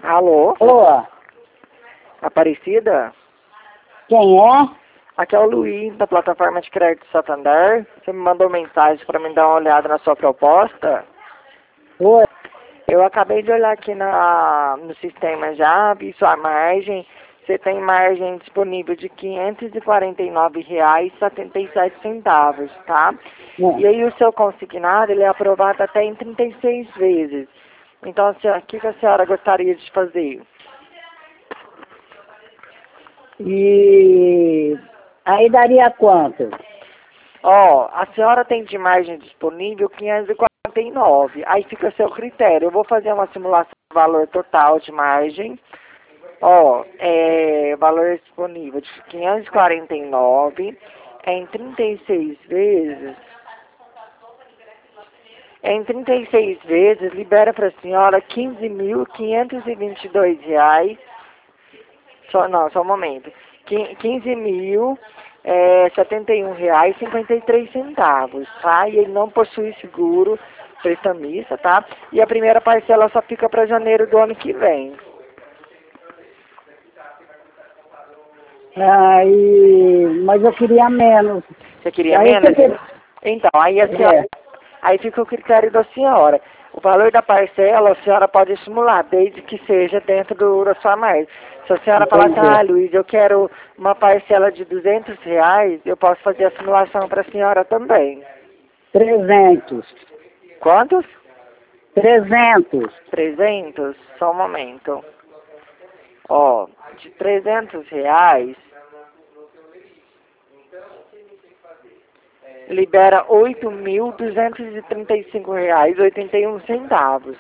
Alô? Ô, Aparecida? quem é? Aqui é o Luiz, da plataforma de crédito Santander. Você me mandou mensagem para me dar uma olhada na sua proposta. Oi. Eu acabei de olhar aqui no sistema já, vi sua margem. Você tem margem disponível de R$ 549,77, tá? E aí o seu consignado, ele é aprovado até em 36 vezes. Então, o que a senhora gostaria de fazer? E aí daria quanto? Ó, a senhora tem de margem disponível 549. Aí fica a seu critério. Eu vou fazer uma simulação do valor total de margem. Ó, valor disponível de 549 em 36 vezes. Em 36 vezes, libera para a senhora R$ 15.522. Só um momento. R$ 15.071,53, tá? E ele não possui seguro prestamista, tá? E a primeira parcela só fica para janeiro do ano que vem. Mas eu queria menos. Você queria Aí menos? você... Então, aí fica o critério da senhora. O valor da parcela a senhora pode simular, desde que seja dentro da sua margem. Se a senhora falar assim, Luiz, eu quero uma parcela de R$ 200, eu posso fazer a simulação para a senhora também. 300. Quantos? 300. 300? Só um momento. Ó, de R$ 300, libera R$ 8.235,81.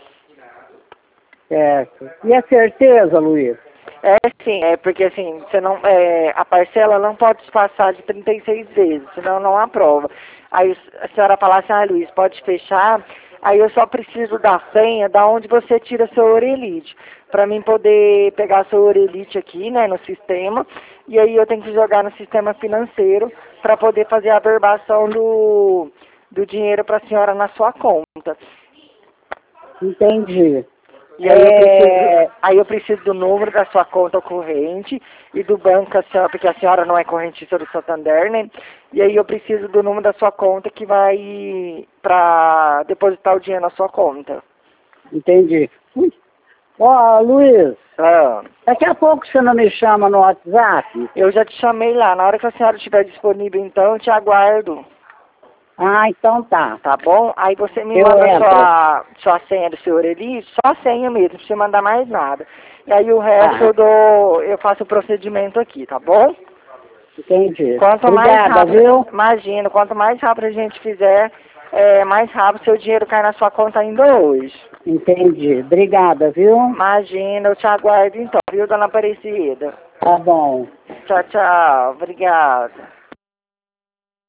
Certo. E a certeza, Luiz? Sim, porque assim, você não, a parcela não pode passar de 36 vezes, senão não aprova. Aí a senhora fala assim, Luiz, pode fechar, aí eu só preciso da senha da onde você tira seu orelite, para mim poder pegar seu orelite aqui, né, no sistema, e aí eu tenho que jogar no sistema financeiro para poder fazer a averbação do dinheiro para a senhora na sua conta. Entendi. E aí eu preciso do número da sua conta corrente e do banco, porque a senhora não é correntista do Santander, né? E aí eu preciso do número da sua conta que vai para depositar o dinheiro na sua conta. Entendi. Ó, Luiz, Ah, daqui a pouco você não me chama no WhatsApp? eu já te chamei lá. Na hora que a senhora estiver disponível, então, eu te aguardo. Ah, então tá. Tá bom? Aí você me manda sua senha do seu Elite, só a senha mesmo, não precisa mandar mais nada. E aí o resto eu faço o procedimento aqui, tá bom? Entendi. Quanto mais Obrigada, rápido, viu? imagina, quanto mais rápido a gente fizer, mais rápido seu dinheiro cai na sua conta ainda hoje. Entendi. Obrigada, viu? Imagina, eu te aguardo então, viu, dona Aparecida? Tá bom. Tchau, tchau. Obrigada.